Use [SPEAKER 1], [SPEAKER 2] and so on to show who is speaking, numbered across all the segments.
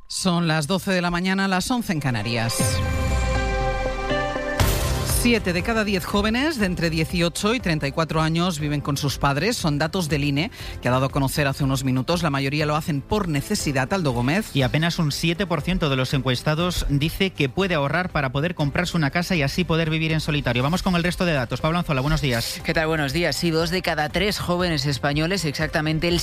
[SPEAKER 1] Son las 12 de la mañana, las 11 en Canarias. 7 de cada 10 jóvenes de entre 18 y 34 años viven con sus padres. Son datos del INE, que ha dado a conocer hace unos minutos. La mayoría lo hacen por necesidad. Aldo Gómez.
[SPEAKER 2] Y apenas un 7% de los encuestados dice que puede ahorrar para poder comprarse una casa y así poder vivir en solitario. Vamos con el resto de datos. Pablo Anzola, buenos días.
[SPEAKER 3] ¿Qué tal? Buenos días. Sí, 2 de cada 3 jóvenes españoles, exactamente el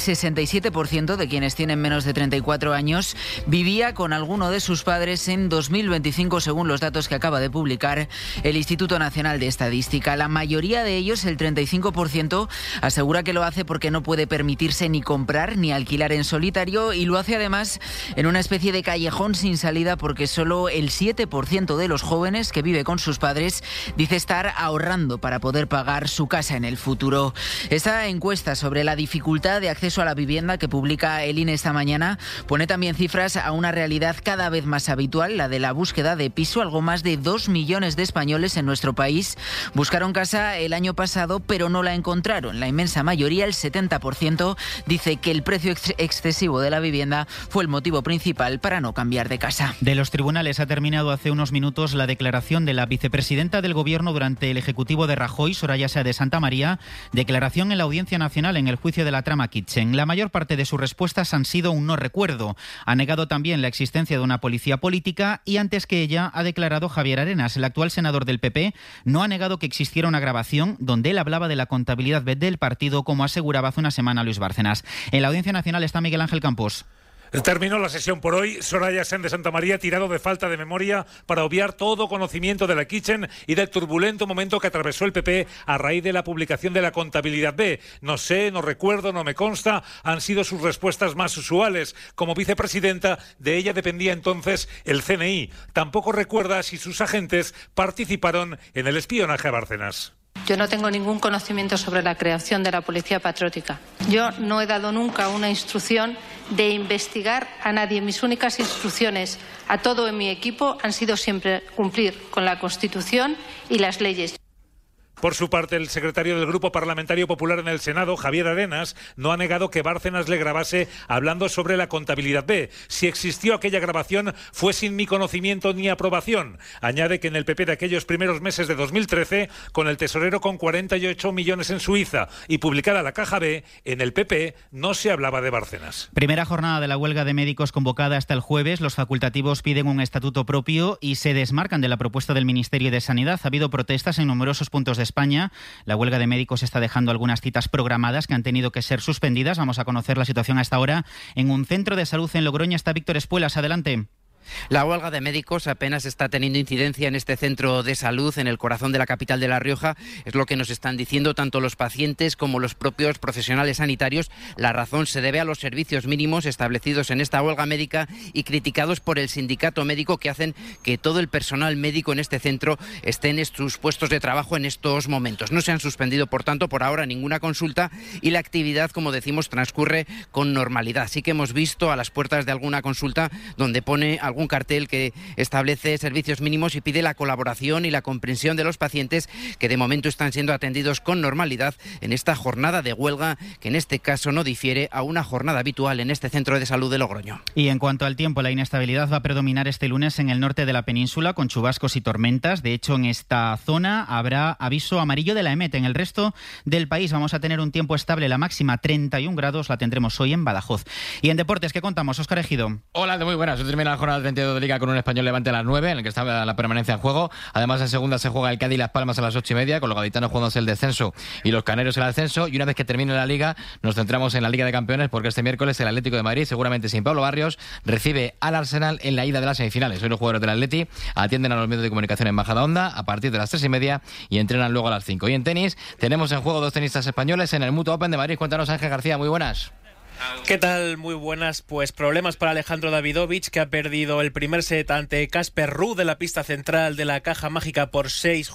[SPEAKER 3] 67% de quienes tienen menos de 34 años, vivía con alguno de sus padres en 2025, según los datos que acaba de publicar el Instituto Nacional de Estadística. La mayoría de ellos, el 35%, asegura que lo hace porque no puede permitirse ni comprar ni alquilar en solitario, y lo hace además en una especie de callejón sin salida, porque solo el 7% de los jóvenes que vive con sus padres dice estar ahorrando para poder pagar su casa en el futuro. Esta encuesta sobre la dificultad de acceso a la vivienda que publica el INE esta mañana pone también cifras a una realidad cada vez más habitual, la de la búsqueda de piso. Algo más de 2 millones de españoles en nuestro país buscaron casa el año pasado, pero no la encontraron. La inmensa mayoría, el 70%, dice que el precio excesivo de la vivienda fue el motivo principal para no cambiar de casa.
[SPEAKER 2] De los tribunales ha terminado hace unos minutos la declaración de la vicepresidenta del Gobierno durante el ejecutivo de Rajoy, Soraya Sáez de Santamaría, declaración en la Audiencia Nacional en el juicio de la trama Kitchen. La mayor parte de sus respuestas han sido un no recuerdo. Ha negado también la existencia de una policía política y antes que ella ha declarado Javier Arenas, el actual senador del PP, no ha negado que existiera una grabación donde él hablaba de la contabilidad del partido, como aseguraba hace una semana Luis Bárcenas. En la Audiencia Nacional está Miguel Ángel Campos.
[SPEAKER 4] Terminó la sesión por hoy. Soraya Sáez de Santamaría, tirado de falta de memoria para obviar todo conocimiento de la Kitchen y del turbulento momento que atravesó el PP a raíz de la publicación de la contabilidad B. No sé, no recuerdo, no me consta, han sido sus respuestas más usuales. Como vicepresidenta, de ella dependía entonces el CNI. Tampoco recuerda si sus agentes participaron en el espionaje a Bárcenas.
[SPEAKER 5] Yo no tengo ningún conocimiento sobre la creación de la Policía Patriótica. Yo no he dado nunca una instrucción de investigar a nadie. Mis únicas instrucciones a todo en mi equipo han sido siempre cumplir con la Constitución y las leyes.
[SPEAKER 4] Por su parte, el secretario del Grupo Parlamentario Popular en el Senado, Javier Arenas, no ha negado que Bárcenas le grabase hablando sobre la contabilidad B. Si existió aquella grabación, fue sin mi conocimiento ni aprobación. Añade que en el PP de aquellos primeros meses de 2013, con el tesorero con 48 millones en Suiza y publicada la caja B, en el PP no se hablaba de Bárcenas.
[SPEAKER 2] Primera jornada de la huelga de médicos convocada hasta el jueves. Los facultativos piden un estatuto propio y se desmarcan de la propuesta del Ministerio de Sanidad. Ha habido protestas en numerosos puntos de España. La huelga de médicos está dejando algunas citas programadas que han tenido que ser suspendidas. Vamos a conocer la situación a esta hora. En un centro de salud en Logroño está Víctor Espuelas. Adelante.
[SPEAKER 6] La huelga de médicos apenas está teniendo incidencia en este centro de salud, en el corazón de la capital de La Rioja. Es lo que nos están diciendo tanto los pacientes como los propios profesionales sanitarios. La razón se debe a los servicios mínimos establecidos en esta huelga médica y criticados por el sindicato médico, que hacen que todo el personal médico en este centro esté en sus puestos de trabajo en estos momentos. No se han suspendido, por tanto, por ahora ninguna consulta y la actividad, como decimos, transcurre con normalidad. Sí que hemos visto a las puertas de alguna consulta donde pone algún cartel que establece servicios mínimos y pide la colaboración y la comprensión de los pacientes, que de momento están siendo atendidos con normalidad en esta jornada de huelga, que en este caso no difiere a una jornada habitual en este centro de salud de Logroño.
[SPEAKER 2] Y en cuanto al tiempo, la inestabilidad va a predominar este lunes en el norte de la península, con chubascos y tormentas. De hecho, en esta zona habrá aviso amarillo de la EMET. En el resto del país vamos a tener un tiempo estable. La máxima 31 grados la tendremos hoy en Badajoz. Y en deportes, ¿qué contamos? Óscar Ejido.
[SPEAKER 7] Hola, muy buenas. Hoy termina la jornada 32 de Liga con un Español Levante a las 9, en el que está la permanencia en juego. Además, en segunda se juega el Cádiz Las Palmas a las 8:30, con los gaditanos jugándose el descenso y los canarios el ascenso. Y una vez que termine la Liga, nos centramos en la Liga de Campeones, porque este miércoles el Atlético de Madrid, seguramente sin Pablo Barrios, recibe al Arsenal en la ida de las semifinales. Hoy los jugadores del Atleti atienden a los medios de comunicación en Majadahonda a partir de las 3:30 y entrenan luego a las 5. Y en tenis tenemos en juego 2 tenistas españoles en el Mutua Open de Madrid. Cuéntanos, Ángel García, muy buenas.
[SPEAKER 8] ¿Qué tal? Muy buenas. Pues problemas para Alejandro Davidovich, que ha perdido el primer set ante Casper Ruud de la pista central de la Caja Mágica por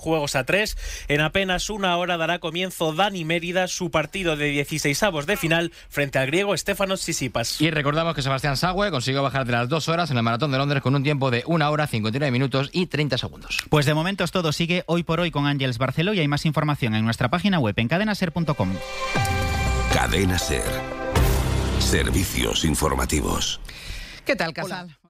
[SPEAKER 8] 6-3. En apenas una hora dará comienzo Dani Mérida su partido de 16avos de final frente al griego Stefanos Tsitsipas.
[SPEAKER 7] Y recordamos que Sebastián Sagüe consiguió bajar de las 2 horas en el Maratón de Londres con un tiempo de 1 hora, 59 minutos y 30 segundos.
[SPEAKER 2] Pues de momento es todo. Sigue Hoy por Hoy con Ángeles Barceló y hay más información en nuestra página web en cadenaser.com.
[SPEAKER 9] Cadena Ser. Servicios informativos.
[SPEAKER 1] ¿Qué tal, Casal?